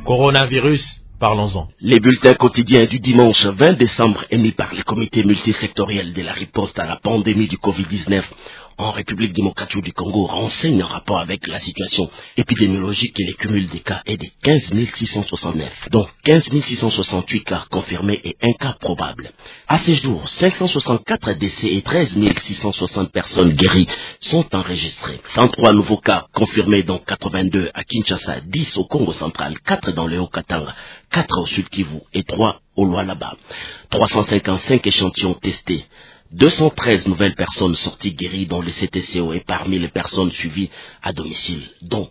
Coronavirus, parlons-en. Les bulletins quotidiens du dimanche 20 décembre émis par le comité multisectoriel de la riposte à la pandémie du Covid-19 en République démocratique du Congo renseignent en rapport avec la situation épidémiologique et les cumuls des cas est de 15 669, dont 15 668 cas confirmés et un cas probable. À ce jour, 564 décès et 13 660 personnes guéries sont enregistrées. 103 nouveaux cas confirmés, dont 82 à Kinshasa, 10 au Congo central, 4 dans le Haut-Katanga, 4 au Sud Kivu et 3 au Lualaba. 355 échantillons testés. 213 nouvelles personnes sorties guéries dans le CTCO et parmi les personnes suivies à domicile, dont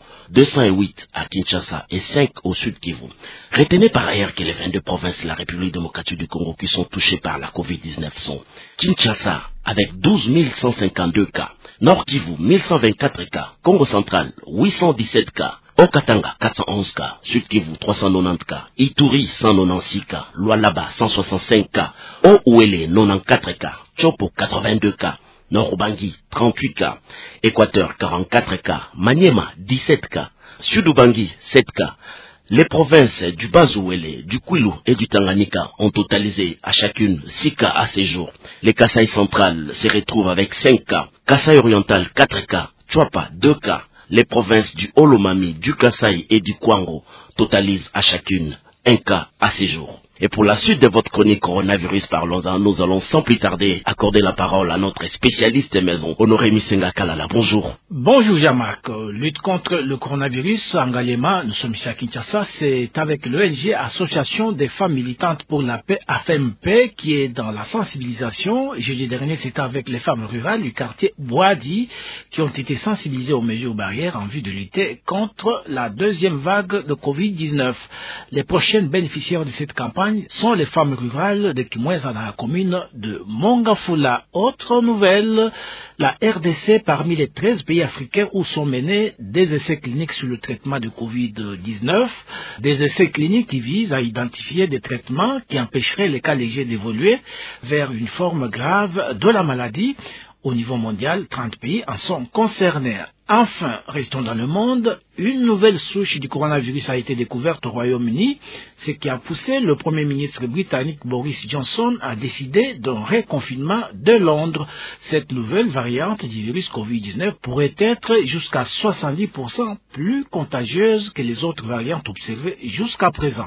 208 à Kinshasa et 5 au Sud Kivu. Retenez par ailleurs que les 22 provinces de la République démocratique du Congo qui sont touchées par la Covid-19 sont Kinshasa avec 12 152 cas, Nord Kivu 1124 cas, Congo central 817 cas, Haut-Katanga 411 cas, Sud Kivu 390 cas, Ituri 196 cas, Lualaba 165 cas, Haut-Ouélé 94 cas, Chopo 82 cas, Nord-Ubangi 38 cas, Équateur 44 cas, Maniema 17 cas, Sud-Ubangi 7 cas. Les provinces du Bas-Ouélé, du Kwilu et du Tanganyika ont totalisé à chacune 6 cas à ce jour. Les Kasaï centrales se retrouvent avec 5 cas, Kasaï oriental 4 cas, Chouapa 2 cas. Les provinces du Olomami, du Kasaï et du Kwango totalisent à chacune 1 cas à ce jour. Et pour la suite de votre chronique coronavirus, parlons-en. Nous allons sans plus tarder accorder la parole à notre spécialiste maison, Honoré Misenga Kalala. Bonjour. Bonjour Jean-Marc. Lutte contre le coronavirus en Galema, nous sommes ici à Kinshasa, c'est avec l'ONG Association des femmes militantes pour la paix, AFMP, qui est dans la sensibilisation. Jeudi dernier, c'était avec les femmes rurales du quartier Boadi, qui ont été sensibilisées aux mesures barrières en vue de lutter contre la deuxième vague de Covid-19. Les prochaines bénéficiaires de cette campagne sont les femmes rurales de Kimweza dans la commune de Mongafula. Autre nouvelle, la RDC parmi les 13 pays africains où sont menés des essais cliniques sur le traitement de Covid-19, des essais cliniques qui visent à identifier des traitements qui empêcheraient les cas légers d'évoluer vers une forme grave de la maladie. Au niveau mondial, 30 pays en sont concernés. Enfin, restons dans le monde, une nouvelle souche du coronavirus a été découverte au Royaume-Uni, ce qui a poussé le Premier ministre britannique Boris Johnson à décider d'un reconfinement de Londres. Cette nouvelle variante du virus Covid-19 pourrait être jusqu'à 70% plus contagieuse que les autres variantes observées jusqu'à présent.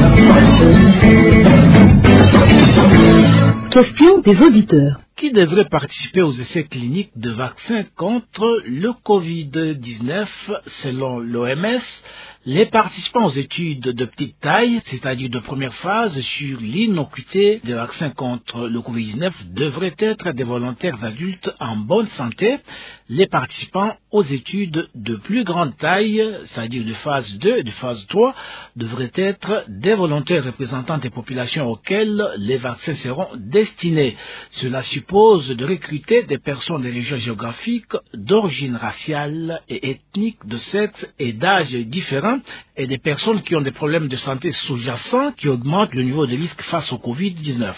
Question des auditeurs. Qui devrait participer aux essais cliniques de vaccins contre le Covid-19 selon l'OMS? Les participants aux études de petite taille, c'est-à-dire de première phase sur l'innocuité des vaccins contre le Covid-19, devraient être des volontaires adultes en bonne santé. Les participants aux études de plus grande taille, c'est-à-dire de phase 2 et de phase 3, devraient être des volontaires représentant des populations auxquelles les vaccins seront destinés. Cela suppose de recruter des personnes des régions géographiques d'origine raciale et ethnique, de sexe et d'âge différents, et des personnes qui ont des problèmes de santé sous-jacents qui augmentent le niveau de risque face au Covid-19.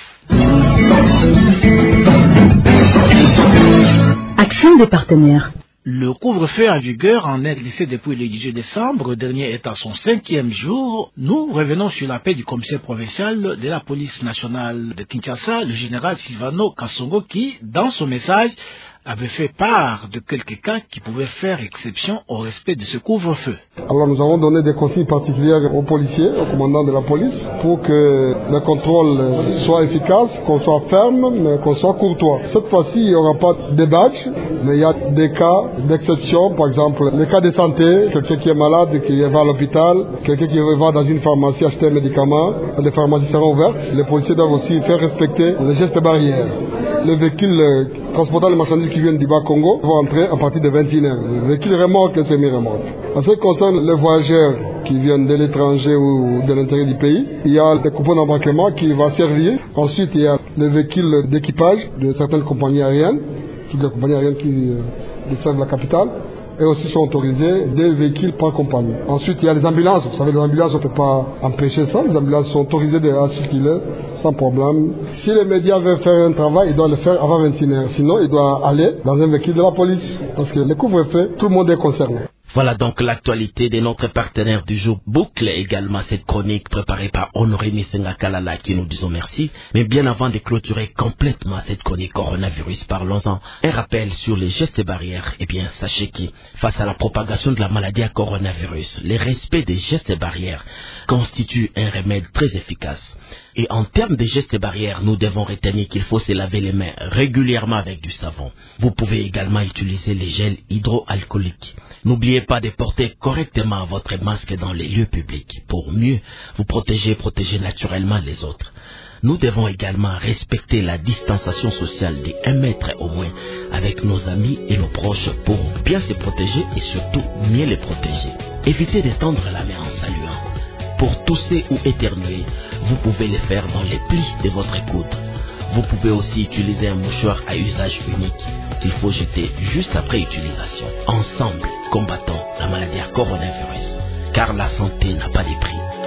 Action des partenaires. Le couvre-feu en vigueur en RDC depuis le 18 décembre dernier est à son 5e jour. Nous revenons sur l'appel du commissaire provincial de la police nationale de Kinshasa, le général Silvano Kassongo, qui, dans son message, avait fait part de quelques cas qui pouvaient faire exception au respect de ce couvre-feu. Alors nous avons donné des consignes particulières aux policiers, au commandant de la police, pour que le contrôle soit efficace, qu'on soit ferme, mais qu'on soit courtois. Cette fois-ci, il n'y aura pas de badge, mais il y a des cas d'exception, par exemple les cas de santé, quelqu'un qui est malade, qui va à l'hôpital, quelqu'un qui va dans une pharmacie acheter un médicament, les pharmacies seront ouvertes. Les policiers doivent aussi faire respecter les gestes barrières. Les véhicules transportant les marchandises qui viennent du Bas-Congo vont entrer à partir de 21h. Les véhicules remorques et semi-remorques. En ce qui concerne les voyageurs qui viennent de l'étranger ou de l'intérieur du pays, il y a des coupons d'embarquement qui vont servir. Ensuite, il y a les véhicules d'équipage de certaines compagnies aériennes, toutes les compagnies aériennes qui desservent la capitale. Et aussi sont autorisés des véhicules par compagnie. Ensuite, il y a les ambulances. Vous savez, les ambulances, on ne peut pas empêcher ça. Les ambulances sont autorisées à circuler sans problème. Si les médias veulent faire un travail, ils doivent le faire avant 21h. Sinon, ils doivent aller dans un véhicule de la police. Parce que le couvre-feu, tout le monde est concerné. Voilà donc l'actualité de notre partenaire du jour. Boucle également cette chronique préparée par Honoré Misenga Kalala qui nous disons merci. Mais bien avant de clôturer complètement cette chronique coronavirus, parlons-en. Un rappel sur les gestes barrières. Eh bien, sachez que face à la propagation de la maladie à coronavirus, le respect des gestes barrières constitue un remède très efficace. Et en termes de gestes barrières, nous devons retenir qu'il faut se laver les mains régulièrement avec du savon. Vous pouvez également utiliser les gels hydroalcooliques. N'oubliez pas de porter correctement votre masque dans les lieux publics pour mieux vous protéger et protéger naturellement les autres. Nous devons également respecter la distanciation sociale de 1 mètre au moins avec nos amis et nos proches pour bien se protéger et surtout mieux les protéger. Évitez de tendre la main en saluant. Pour tousser ou éternuer, vous pouvez le faire dans les plis de votre coude. Vous pouvez aussi utiliser un mouchoir à usage unique qu'il faut jeter juste après utilisation. Ensemble, combattons la maladie à coronavirus, car la santé n'a pas de prix.